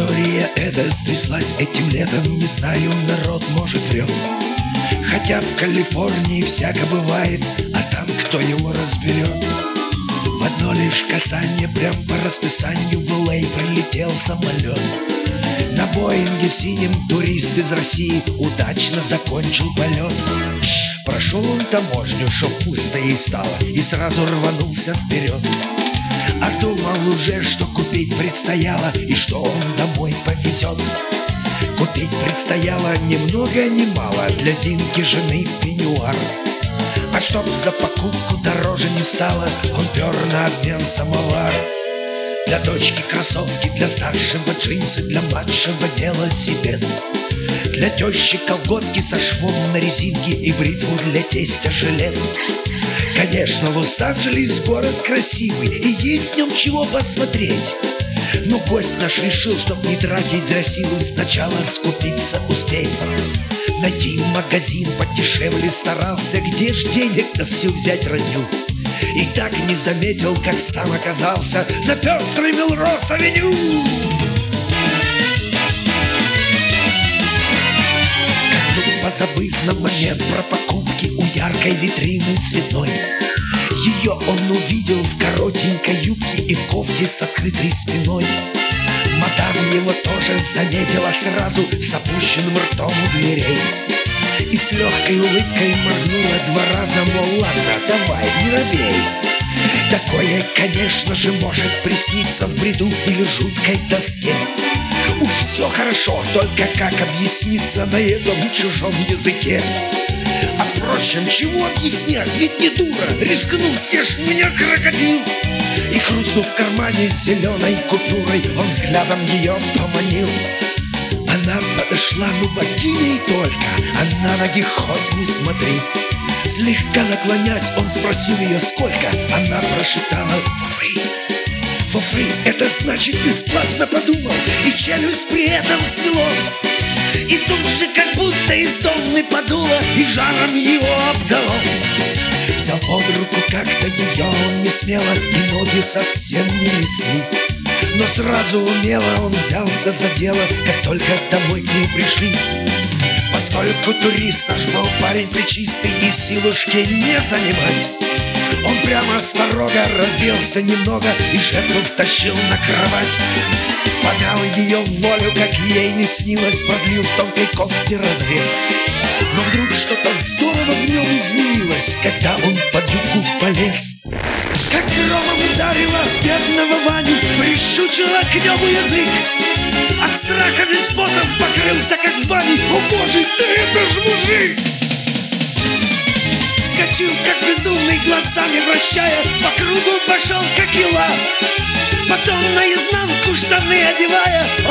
История эта стряслась этим летом, не знаю, народ, может, врет. Хотя в Калифорнии всяко бывает, а там кто его разберет. В одно лишь касание, прям по расписанию, в Л.А. прилетел самолет. На Боинге синем турист из России удачно закончил полет. Прошел он таможню, чтоб пусто ей стало, и сразу рванулся вперед. А думал уже, что купить предстояло, и что он домой повезет. Купить предстояло ни много ни мало, для Зинки жены пеньюар. А чтоб за покупку дороже не стало, он пер на обмен самовар. Для дочки кроссовки, для старшего джинсы, для младшего велосипед. Для тещи колготки со швом на резинке и бритву для тестя жилет. Конечно, Лос-Анджелес город красивый, и есть в нем чего посмотреть. Но гость наш решил, чтоб не тратить зря силы, сначала скупиться успеть. Найти магазин подешевле старался, где ж денег на все взять родил. И так не заметил, как сам оказался на пестрой Мелроуз-авеню. Как вдруг позабыв на момент про покупки у яркой витрины цветной, ее он увидел в коротенькой юбке и в кофте с открытой спиной. Мадам его тоже заметила сразу с опущенным ртом у дверей. И с легкой улыбкой моргнула 2 раза, мол, ладно, давай, не робей. Такое, конечно же, может присниться в бреду или жуткой тоске. Уж все хорошо, только как объясниться на этом чужом языке? А впрочем, чего объяснять, ведь не дура, рискнул, съешь меня, крокодил. И хрустнув в кармане зеленой купюрой, он взглядом ее поманил. Она подошла, ну богиней только, а на ноги хоть не смотри. Слегка наклонясь, он спросил ее, сколько. Она прошептала for free. For free, это значит бесплатно, подумал, и челюсть при этом свело. И тут же как будто из тонны подуло, и жаром его обдало. Взял под руку как-то ее он не смело, и ноги совсем не несли. Но сразу умело он взялся за дело, как только домой к ней пришли. Поскольку турист наш был парень пречистый и силушки не занимать, он прямо с порога разделся немного и жертву втащил на кровать. Помял ее в волю, как ей не снилось, продлил в тонкой кофте разрез. Но вдруг что-то здорово в нем изменилось, когда он под юбку полез. Как громом ударила бедного Ваню, прищучила к небу язык. От страха весь потом покрылся, как в бане. О боже, да это ж мужик! Вскочил, как безумный, глазами вращая, по кругу пошел, как юла. Потом наизнанку штаны одевая,